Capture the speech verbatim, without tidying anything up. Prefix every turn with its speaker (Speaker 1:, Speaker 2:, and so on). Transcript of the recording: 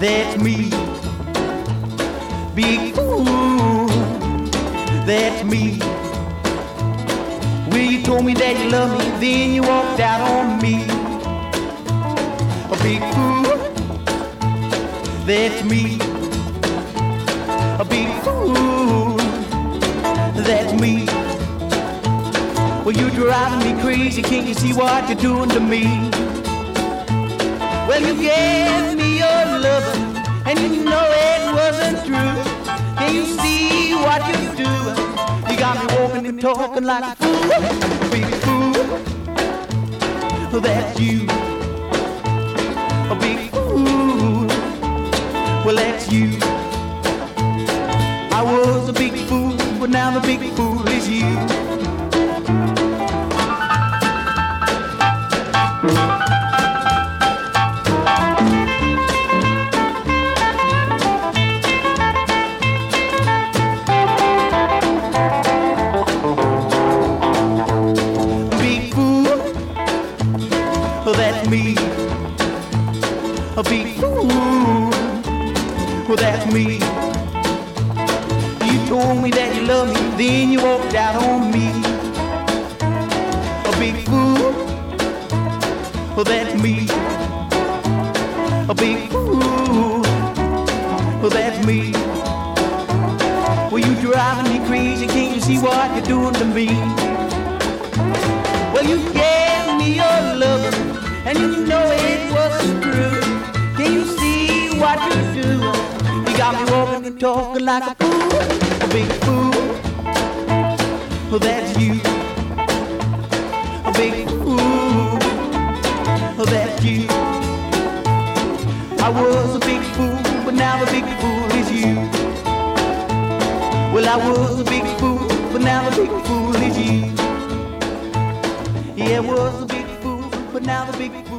Speaker 1: That's me. Big fool, that's me. Well, you told me that you love me, then you walked out on me. A big fool, that's me. A big fool, that's me. Well, you're driving me crazy, can't you see what you're doing to me? Well, you gave me your loving, and you know it wasn't true. Can you see what you're doing? You got me walking and talking like a fool. Big fool, that's you. A big fool, well that's you. I was a big fool, but now the big fool is you. That's me. A big fool, well that's me. You told me that you love me, then you walked out on me. A big fool, well that's me. A big fool, well that's me. Well, you driving me crazy, can't you see what you're doing to me? Well, you gave me your loving, and you know it wasn't true. Can you see what you do? You got me walking and talking like a fool. A big fool, well that's you. A big fool, well that's you. I was a big fool, but now the big fool is you. Well, I was a big fool, but now the big fool is you. Yeah, I was a big fool, but now the big fool